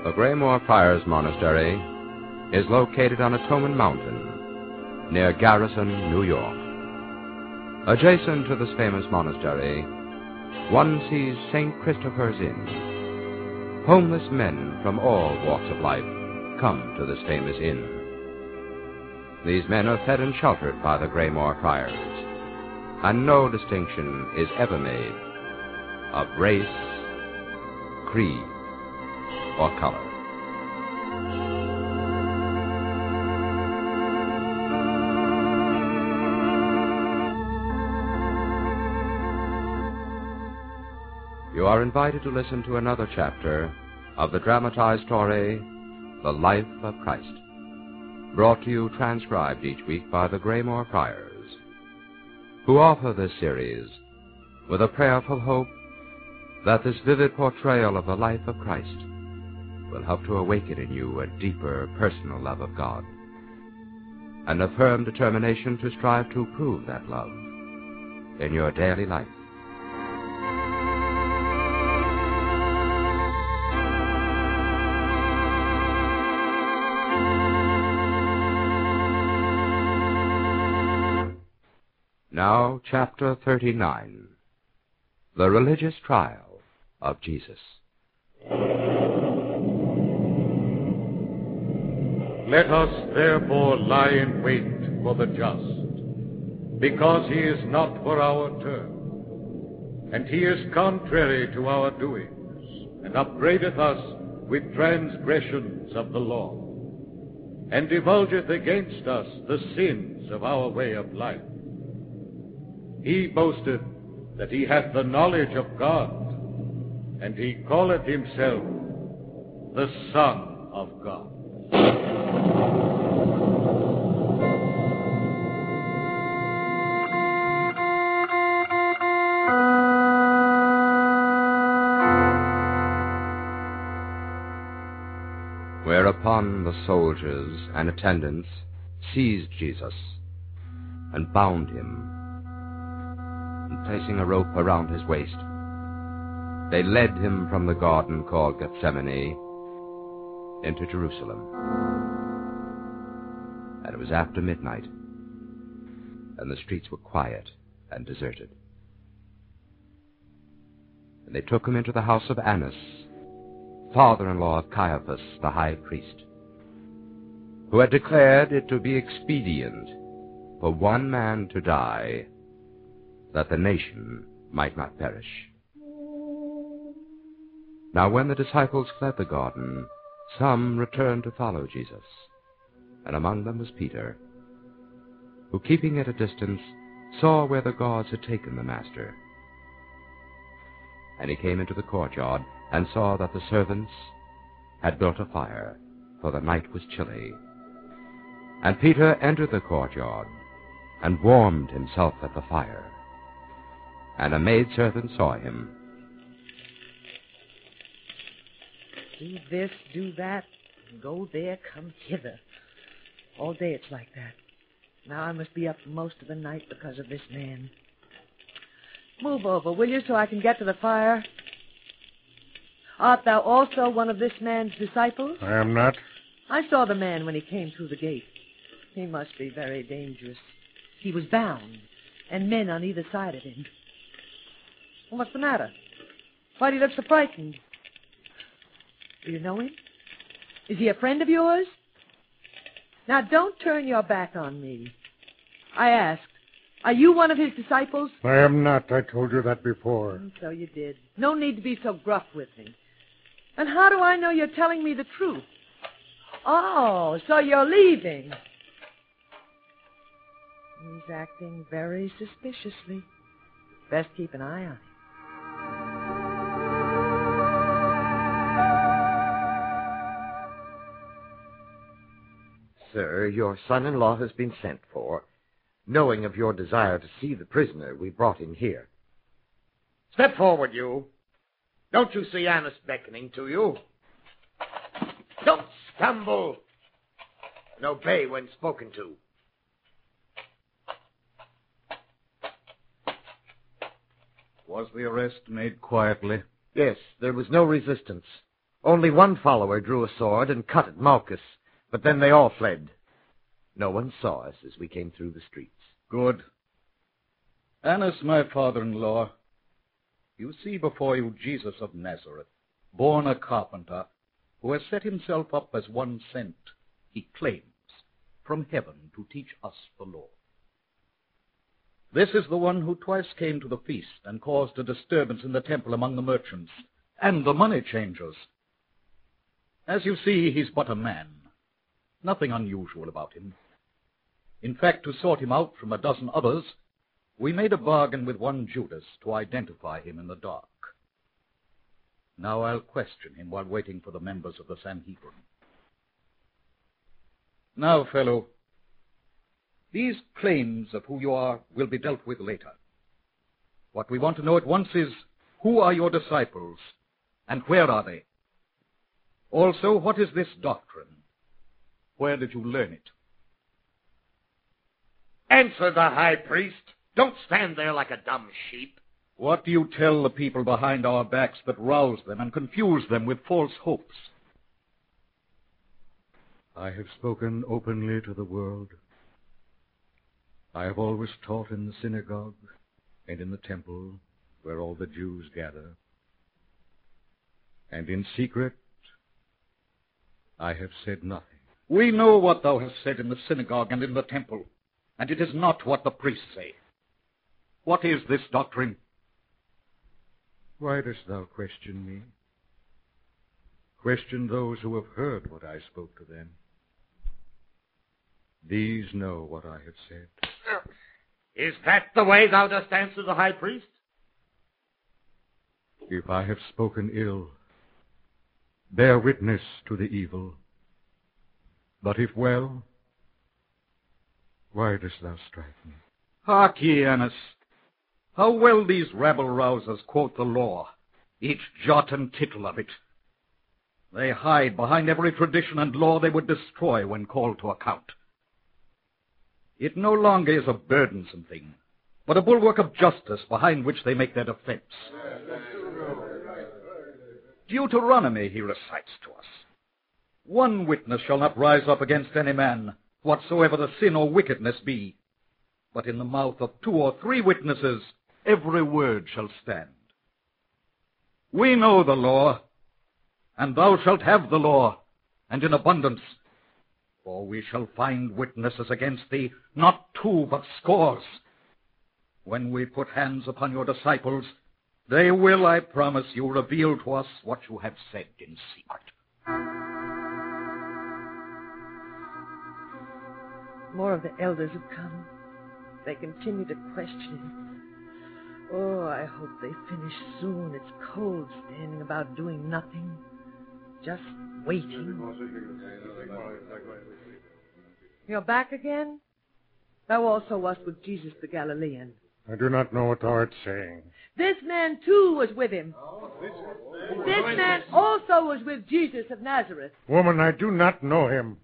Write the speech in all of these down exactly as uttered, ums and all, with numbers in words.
The Graymore Friars Monastery is located on Atonement Mountain, near Garrison, New York. Adjacent to this famous monastery, one sees Saint Christopher's Inn. Homeless men from all walks of life come to this famous inn. These men are fed and sheltered by the Graymore Friars, and no distinction is ever made of race, creed, or color. You are invited to listen to another chapter of the dramatized story, The Life of Christ, brought to you transcribed each week by the Graymore Friars, who offer this series with a prayerful hope that this vivid portrayal of the life of Christ will help to awaken in you a deeper personal love of God and a firm determination to strive to prove that love in your daily life. Now, chapter thirty-nine, The Religious Trial of Jesus. Let us therefore lie in wait for the just, because he is not for our turn, and he is contrary to our doings, and upbraideth us with transgressions of the law, and divulgeth against us the sins of our way of life. He boasteth that he hath the knowledge of God, and he calleth himself the Son of God. Whereupon the soldiers and attendants seized Jesus and bound him, and placing a rope around his waist, they led him from the garden called Gethsemane into Jerusalem. And it was after midnight, and the streets were quiet and deserted. And they took him into the house of Annas, father-in-law of Caiaphas, the high priest, who had declared it to be expedient for one man to die, that the nation might not perish. Now when the disciples fled the garden, some returned to follow Jesus, and among them was Peter, who, keeping at a distance, saw where the guards had taken the Master. And he came into the courtyard, and saw that the servants had built a fire, for the night was chilly. And Peter entered the courtyard, and warmed himself at the fire. And a maidservant saw him. Do this, do that, go there, come hither. All day it's like that. Now I must be up most of the night because of this man. Move over, will you, so I can get to the fire? Art thou also one of this man's disciples? I am not. I saw the man when he came through the gate. He must be very dangerous. He was bound, and men on either side of him. Well, what's the matter? Why do you look so frightened? Do you know him? Is he a friend of yours? Now, don't turn your back on me. I asked, are you one of his disciples? I am not. I told you that before. Mm, so you did. No need to be so gruff with me. And how do I know you're telling me the truth? Oh, so you're leaving. He's acting very suspiciously. Best keep an eye on him. Sir, your son-in-law has been sent for, knowing of your desire to see the prisoner we brought in here. Step forward, you. Don't you see Annas beckoning to you? Don't stumble, and obey when spoken to. Was the arrest made quietly? Yes, there was no resistance. Only one follower drew a sword and cut at Malchus, but then they all fled. No one saw us as we came through the streets. Good. Annas, my father-in-law, you see before you Jesus of Nazareth, born a carpenter, who has set himself up as one sent, he claims, from heaven to teach us the law. This is the one who twice came to the feast and caused a disturbance in the temple among the merchants and the money changers. As you see, he's but a man. Nothing unusual about him. In fact, to sort him out from a dozen others, we made a bargain with one Judas to identify him in the dark. Now I'll question him while waiting for the members of the Sanhedrin. Now, fellow, these claims of who you are will be dealt with later. What we want to know at once is, who are your disciples, and where are they? Also, what is this doctrine? Where did you learn it? Answer the high priest. Don't stand there like a dumb sheep. What do you tell the people behind our backs that rouse them and confuse them with false hopes? I have spoken openly to the world. I have always taught in the synagogue and in the temple where all the Jews gather. And in secret, I have said nothing. We know what thou hast said in the synagogue and in the temple, and it is not what the priests say. What is this doctrine? Why dost thou question me? Question those who have heard what I spoke to them. These know what I have said. Is that the way thou dost answer the high priest? If I have spoken ill, bear witness to the evil. But if well, why dost thou strike me? Hark ye, Annas. How well these rabble-rousers quote the law, each jot and tittle of it. They hide behind every tradition and law they would destroy when called to account. It no longer is a burdensome thing, but a bulwark of justice behind which they make their defense. Deuteronomy he recites to us. One witness shall not rise up against any man, whatsoever the sin or wickedness be. But in the mouth of two or three witnesses, every word shall stand. We know the law, and thou shalt have the law, and in abundance. For we shall find witnesses against thee, not two, but scores. When we put hands upon your disciples, they will, I promise you, reveal to us what you have said in secret. More of the elders have come. They continue to question him. Oh, I hope they finish soon. It's cold standing about doing nothing. Just waiting. You're back again? Thou also wast with Jesus the Galilean. I do not know what thou art saying. This man, too, was with him. This man also was with Jesus of Nazareth. Woman, I do not know him.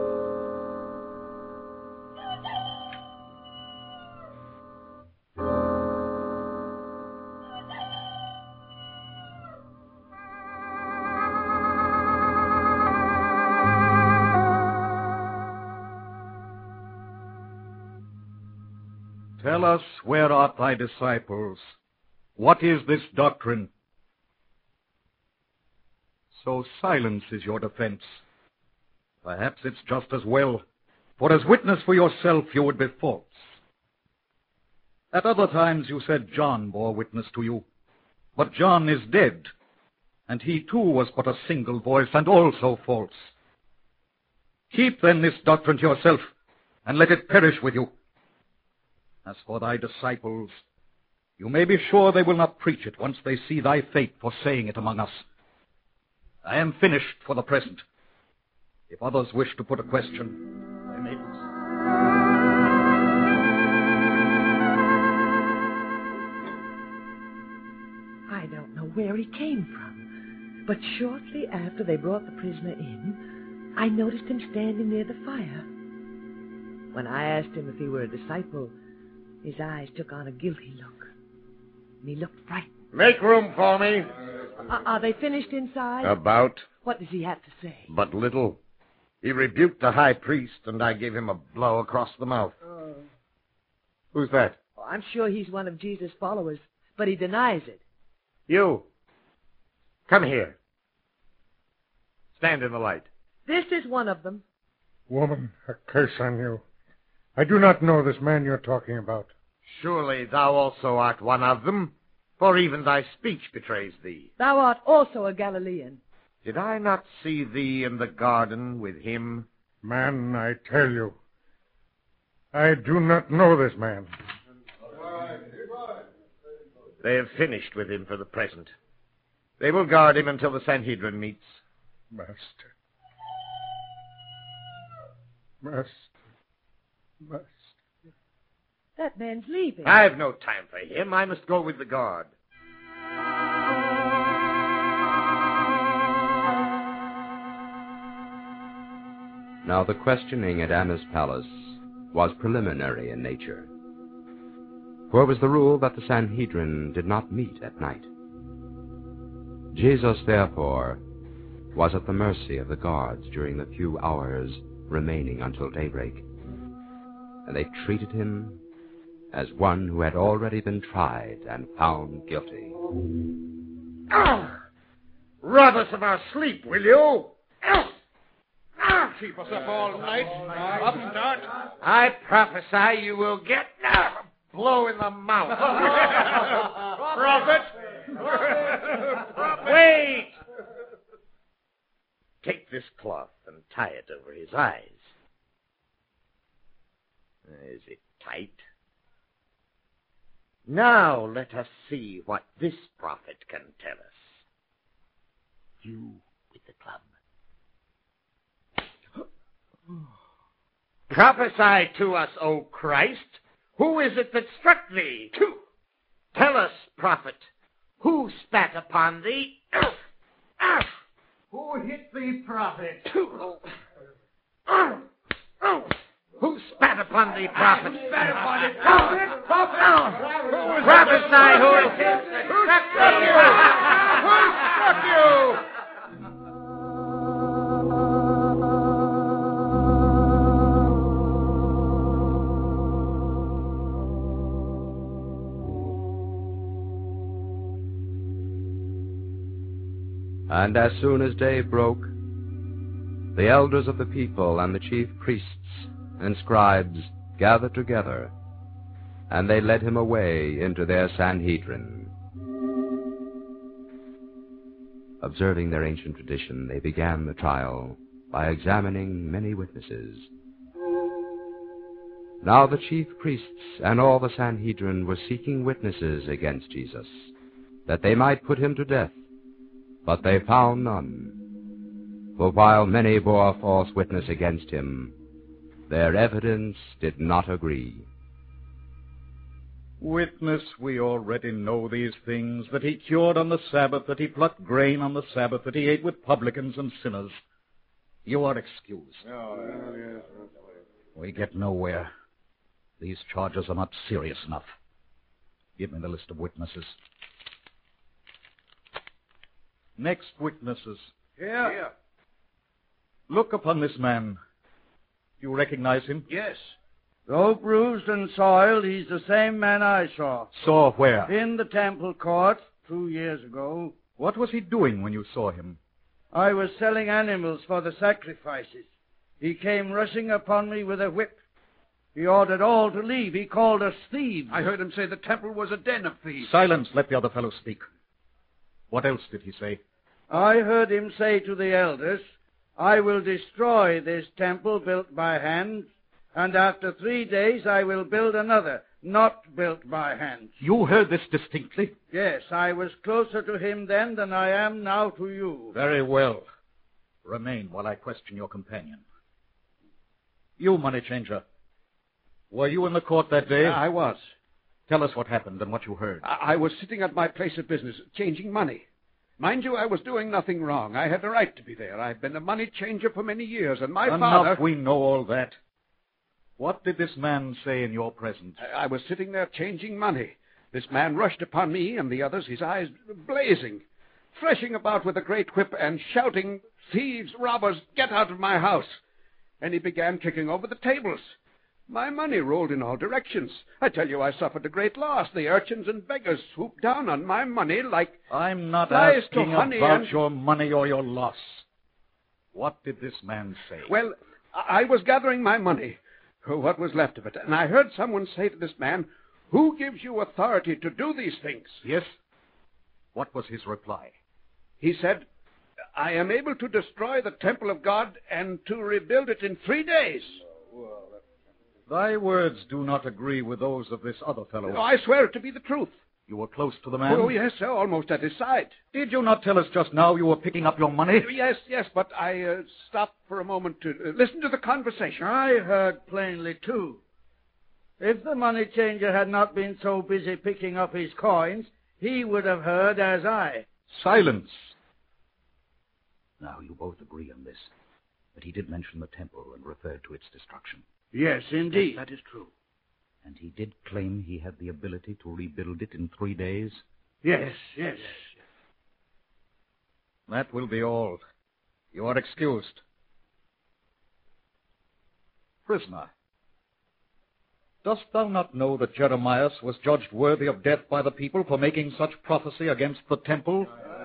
Tell us, where art thy disciples? What is this doctrine? So silence is your defense. Perhaps it's just as well, for as witness for yourself you would be false. At other times you said John bore witness to you, but John is dead, and he too was but a single voice, and also false. Keep then this doctrine to yourself, and let it perish with you. As for thy disciples, you may be sure they will not preach it once they see thy fate for saying it among us. I am finished for the present. If others wish to put a question, they may do so. I don't know where he came from, but shortly after they brought the prisoner in, I noticed him standing near the fire. When I asked him if he were a disciple, his eyes took on a guilty look, and he looked frightened. Make room for me. Are, are they finished inside? About, What does he have to say? but little. He rebuked the high priest, and I gave him a blow across the mouth. Oh. Who's that? Oh, I'm sure he's one of Jesus' followers, but he denies it. You. Come here. Stand in the light. This is one of them. Woman, a curse on you. I do not know this man you're talking about. Surely thou also art one of them, for even thy speech betrays thee. Thou art also a Galilean. Did I not see thee in the garden with him? Man, I tell you, I do not know this man. They have finished with him for the present. They will guard him until the Sanhedrin meets. Master. Master. Master. That man's leaving. I've no time for him. I must go with the guard. Now the questioning at Annas palace was preliminary in nature. For it was the rule that the Sanhedrin did not meet at night. Jesus, therefore, was at the mercy of the guards during the few hours remaining until daybreak, and they treated him as one who had already been tried and found guilty. Ah! Rob us of our sleep, will you? Ah! Ah! Keep us up all night. Upstart. I prophesy you will get ah, a blow in the mouth. Prophet! Wait! Take this cloth and tie it over his eyes. Is it tight? Now let us see what this prophet can tell us. You with the club. Prophesy to us, O Christ. Who is it that struck thee? Tell us, prophet, who spat upon thee? Who hit thee, prophet? Who spat upon thee, prophet? Spat upon thee, prophet? Prophet! Prophesy who it is that struck you! Who struck you? And as soon as day broke, the elders of the people and the chief priests and scribes gathered together, and they led him away into their Sanhedrin. Observing their ancient tradition, they began the trial by examining many witnesses. Now the chief priests and all the Sanhedrin were seeking witnesses against Jesus, that they might put him to death. But they found none. For while many bore false witness against him, their evidence did not agree. Witness, we already know these things, that he cured on the Sabbath, that he plucked grain on the Sabbath, that he ate with publicans and sinners. You are excused. We get nowhere. These charges are not serious enough. Give me the list of witnesses. Next witnesses. Here. Here. Look upon this man. You recognize him? Yes. Though bruised and soiled, he's the same man I saw. Saw where? In the temple court two years ago. What was he doing when you saw him? I was selling animals for the sacrifices. He came rushing upon me with a whip. He ordered all to leave. He called us thieves. I heard him say the temple was a den of thieves. Silence. Let the other fellow speak. What else did he say? I heard him say to the elders, I will destroy this temple built by hands, and after three days I will build another, not built by hands. You heard this distinctly? Yes, I was closer to him then than I am now to you. Very well. Remain while I question your companion. You, money changer. Were you in the court that day? I was. Tell us what happened and what you heard. I, I was sitting at my place of business, changing money. Mind you, I was doing nothing wrong. I had the right to be there. I've been a money changer for many years, and my Enough, father... we know all that. What did this man say in your presence? I, I was sitting there changing money. This man rushed upon me and the others, his eyes blazing. threshing about with a great whip and shouting, "Thieves, robbers, get out of my house!" And he began kicking over the tables. My money rolled in all directions. I tell you, I suffered a great loss. The urchins and beggars swooped down on my money like I'm not flies to asking honey about and... your money or your loss. What did this man say? Well, I I was gathering my money, or what was left of it, and I heard someone say to this man, "Who gives you authority to do these things?" Yes? What was his reply? He said, "I am able to destroy the temple of God and to rebuild it in three days." Thy words do not agree with those of this other fellow. Oh, I swear it to be the truth. You were close to the man? Oh, yes, sir, almost at his side. Did you not tell us just now you were picking up your money? Yes, yes, but I uh, stopped for a moment to uh, listen to the conversation. I heard plainly, too. If the money changer had not been so busy picking up his coins, he would have heard as I. Silence. Now, you both agree on this, that he did mention the temple and referred to its destruction. Yes, indeed. Yes, that is true. And he did claim he had the ability to rebuild it in three days? Yes, yes. That will be all. You are excused. Prisoner, dost thou not know that Jeremiah was judged worthy of death by the people for making such prophecy against the temple?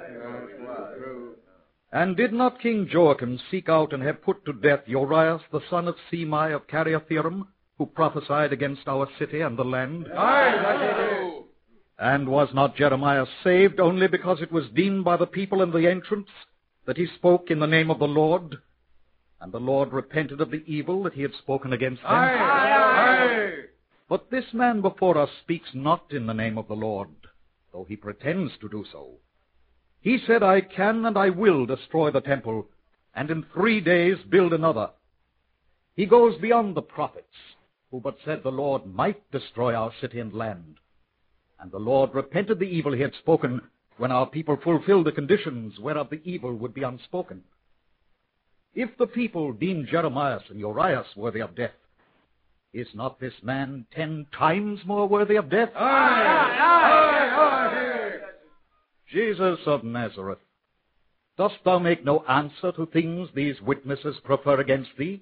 And did not King Joachim seek out and have put to death Uriah, the son of Semai of Kiriathaim, who prophesied against our city and the land? Aye, and was not Jeremiah saved only because it was deemed by the people and the ancients that he spoke in the name of the Lord, and the Lord repented of the evil that he had spoken against them? Aye, aye. But this man before us speaks not in the name of the Lord, though he pretends to do so. He said, "I can and I will destroy the temple, and in three days build another." He goes beyond the prophets, who but said the Lord might destroy our city and land. And the Lord repented the evil he had spoken when our people fulfilled the conditions whereof the evil would be unspoken. If the people deemed Jeremiah and Uriah worthy of death, is not this man ten times more worthy of death? Aye, aye, aye. Jesus of Nazareth, dost thou make no answer to things these witnesses prefer against thee?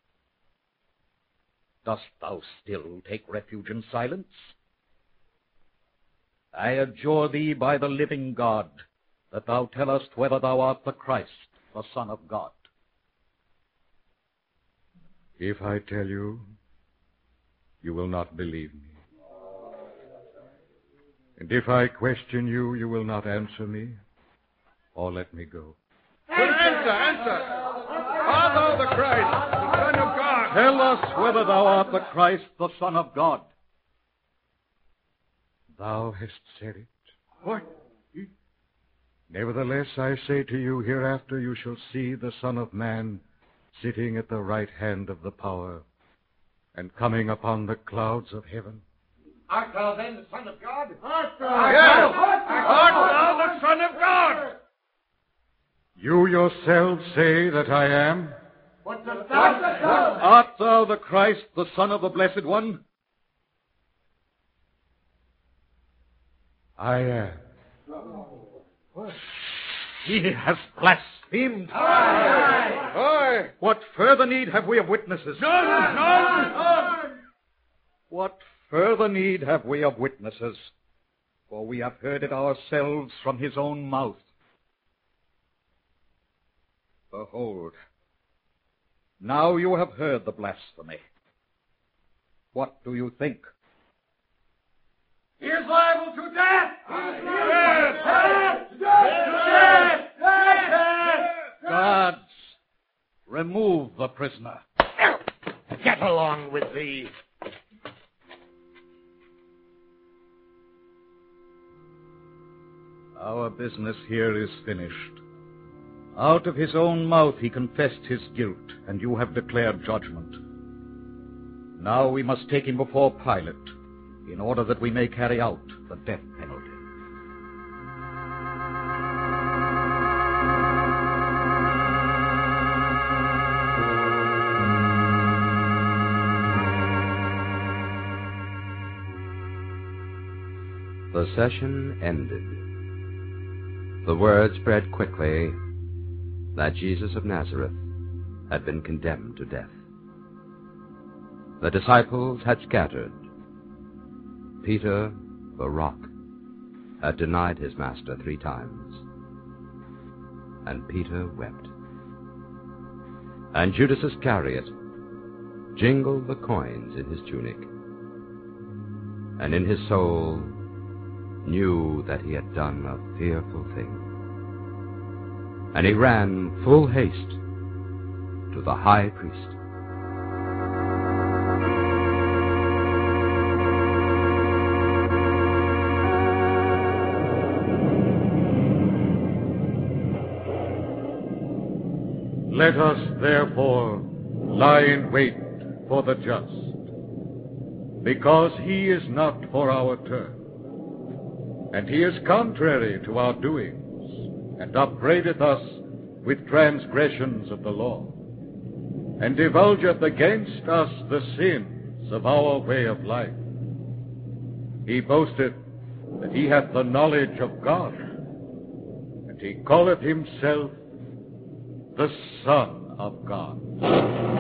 Dost thou still take refuge in silence? I adjure thee by the living God, that thou tellest whether thou art the Christ, the Son of God. If I tell you, you will not believe me. And if I question you, you will not answer me, or let me go. Answer, answer. Art thou the Christ, the Son of God? Tell us whether thou art the Christ, the Son of God. Thou hast said it. What? Nevertheless, I say to you, hereafter you shall see the Son of Man sitting at the right hand of the power, and coming upon the clouds of heaven. Art thou then the Son of God? Art thou? Yes. Art thou the Son of God? You yourselves say that I am. What dost thou say? Art thou the Christ, the Son of the Blessed One? I am. He has blasphemed. Aye. Aye. What further need have we of witnesses? None, none. What further need have we of witnesses? For we have heard it ourselves from his own mouth. Behold, now you have heard the blasphemy. What do you think? He is liable to death. Guards, remove the prisoner. Get along with thee. Our business here is finished. Out of his own mouth he confessed his guilt, and you have declared judgment. Now we must take him before Pilate, in order that we may carry out the death penalty. The session ended. the word spread quickly that Jesus of Nazareth had been condemned to death. The disciples had scattered. Peter, the rock, had denied his master three times. And Peter wept. And Judas Iscariot jingled the coins in his tunic, and in his soul knew that he had done a fearful thing. And he ran full haste to the high priest. Let us, therefore, lie in wait for the just, because he is not for our turn, and he is contrary to our doings, and upbraideth us with transgressions of the law, and divulgeth against us the sins of our way of life. He boasteth that he hath the knowledge of God, and he calleth himself the Son of God.